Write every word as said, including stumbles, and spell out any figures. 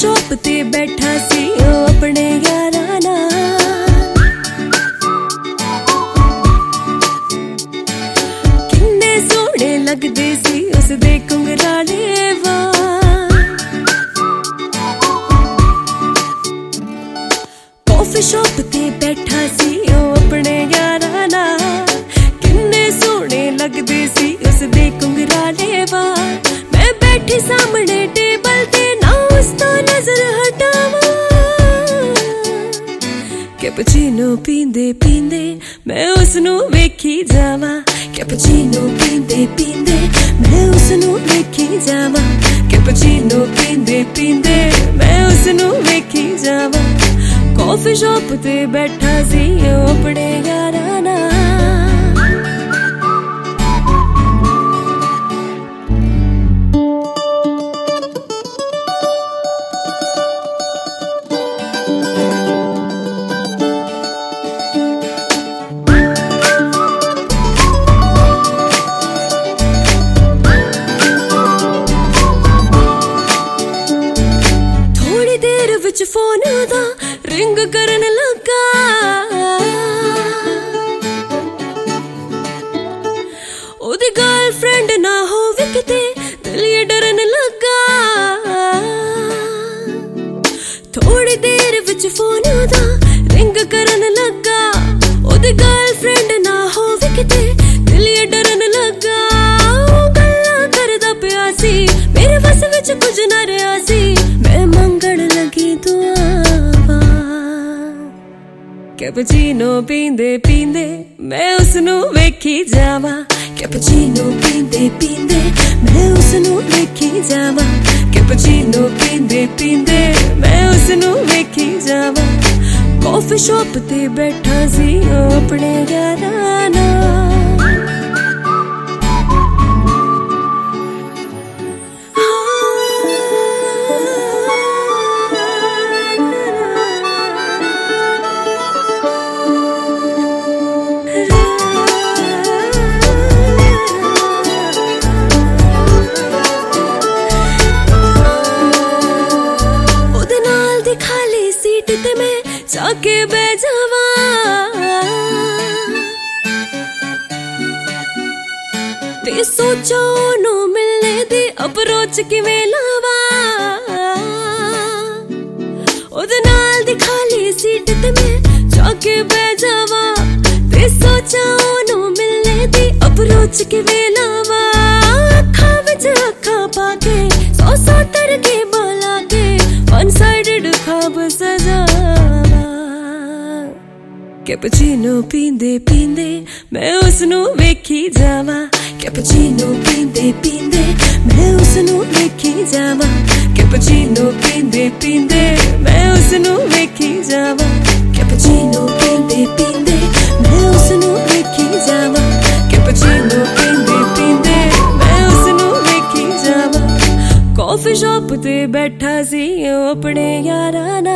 Shop ते बैठा सी ओ अपने यारां नाल, किन्ने सोहणे लगदे सी उसदे घुंघराले वाल। कॉफी शॉप ते बैठा सी ओ अपने यारां नाल, किन्ने सोहणे लगदे सी उसदे घुंघराले वाल। मैं बैठी सामने टेबल ते ना उस तो नजर हटावा, कैपुचीनो पींदे पींदे मैं उसनू वेखी जावा, कैपुचीनो पींदे पींदे मैं उसनू वेखी जावा, कैपुचीनो पींदे पींदे मैं उसनू वेखी जावा। कॉफी शॉप ते बैठा सी ओ अपने यारां नाल। विच फोन दा रिंग करन लगा, ओदी गर्लफ्रेंड ना होवे किते दिल ये डरन लगा। थोड़ी देर विच फोन दा रिंग करन लगा, ओदी गर्लफ्रेंड ना होवे किते दिल ये डरन लगा। गल्लां करदा पिया सी मेरे बस विच कुछ ना रहा सी, मैं मंगण लगी दुआवा। कैपुचीनो पींदे पींदे मैं उसनू वेखी जावा, कैपुचीनो पींदे पींदे मैं उसनू वेखी जावा, कैपुचीनो पींदे पींदे मैं उसनू वेखी जावा। कॉफी शॉप ते बैठा सी ओ अपने यारां नाल। खाली सीट ते मैं जाके बैठ जावा, ते सोचा ओनू मिलने दी अप्रोच किवें लावा। ओदे नाल दी खाली सीट ते मैं जाके बैठ जावा, ते सोचा ओनू मिलने दी अप्रोच किवें लावा। अखां विच अखां पाके सौ सौ तरके बोला के वन साइडेड ख्वाब सजावा। कैपुचीनो पींदे पींदे मैं उसनू वेखी जावा, कैपुचीनो पींदे पींदे मैं उसनू वेखी जावा, कैपुचीनो पींदे पींदे मैं उसनू वेखी जावा, कैपुचीनो पींदे पींदे मैं उसनू वेखी जावा, कैपुचीनो पींदे पींदे मैं उसनू वेखी जावा। कॉफी शॉप ते बैठा सी ओ अपने यारां नाल।